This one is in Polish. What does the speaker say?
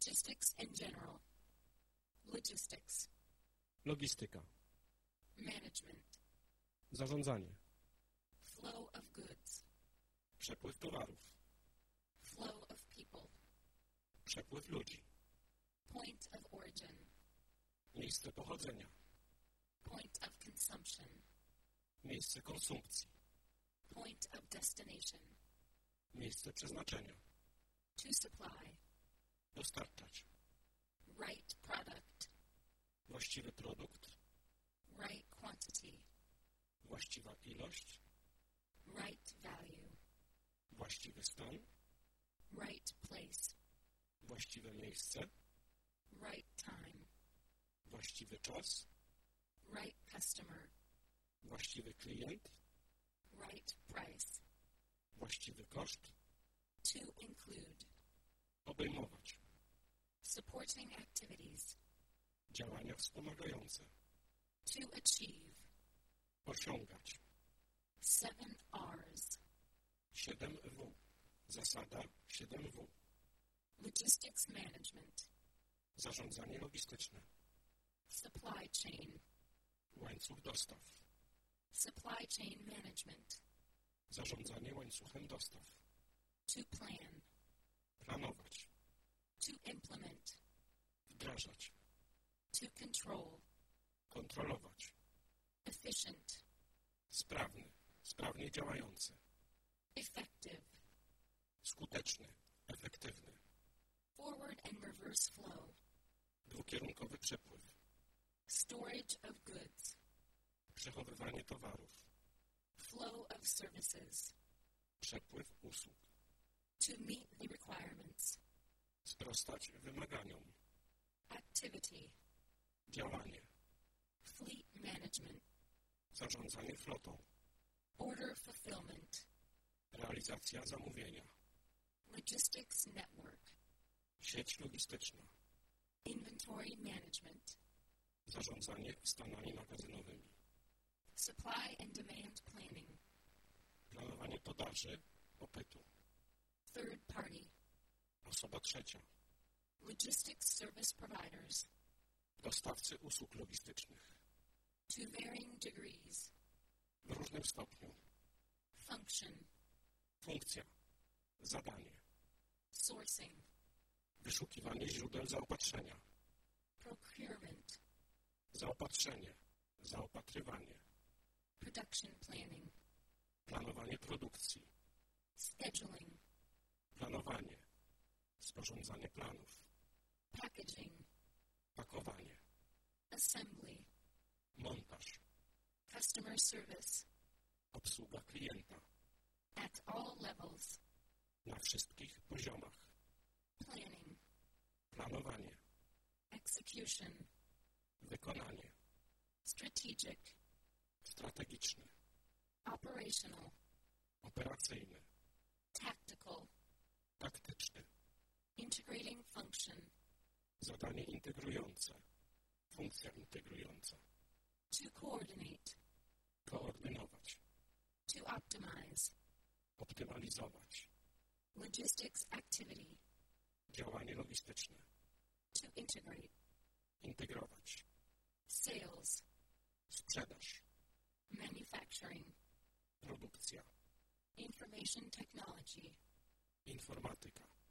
Logistics in general. Logistics. Logistyka. Management. Zarządzanie. Flow of goods. Przepływ towarów. Flow of people. Przepływ ludzi. Point of origin. Miejsce pochodzenia. Point of consumption. Miejsce konsumpcji. Point of destination. Miejsce przeznaczenia. To supply. Dostarczać. Right product. Właściwy produkt. Right quantity. Właściwa ilość. Right value. Właściwy stan. Right place. Właściwe miejsce. Right time. Właściwy czas. Right customer. Właściwy klient. Right price. Właściwy koszt. To include. Obejmować. Supporting activities. Działania wspomagające. To achieve. Osiągać. 7 R's. 7W. Zasada 7W. Logistics management. Zarządzanie logistyczne. Supply chain. Łańcuch dostaw. Supply chain management. Zarządzanie łańcuchem dostaw. To plan. Planować. To implement. Wdrażać. To control. Kontrolować. Efficient. Sprawny. Sprawnie działający. Effective. Skuteczny. Efektywny. Forward and reverse flow. Dwukierunkowy przepływ. Storage of goods. Przechowywanie towarów. Flow of services. Przepływ usług. To meet the requirements. Sprostać wymaganiom. Activity. Działanie. Fleet management. Zarządzanie flotą. Order fulfillment. Realizacja zamówienia. Logistics network. Sieć logistyczna. Inventory management. Zarządzanie stanami magazynowymi. Supply and demand planning. Planowanie podaży, popytu. Third party. Osoba trzecia. Logistics service providers. Dostawcy usług logistycznych. To varying degrees. W różnym stopniu. Function. Funkcja. Zadanie. Sourcing. Wyszukiwanie źródeł zaopatrzenia. Procurement. Zaopatrzenie. Zaopatrywanie. Production planning. Planowanie produkcji. Scheduling. Planowanie. Sporządzanie planów. Packaging. Pakowanie. Assembly. Montaż. Customer service. Obsługa klienta. At all levels. Na wszystkich poziomach. Planning. Planowanie. Execution. Wykonanie. Strategic. Strategiczny. Operational. Operacyjny. Tactical. Taktyczny. Integrating function. Zadanie integrujące. Funkcja integrująca. To coordinate. Koordynować. To optimize. Optymalizować. Logistics activity. Działanie logistyczne. To integrate. Integrować. Sales. Sprzedaż. Manufacturing. Produkcja. Information technology. Informatyka.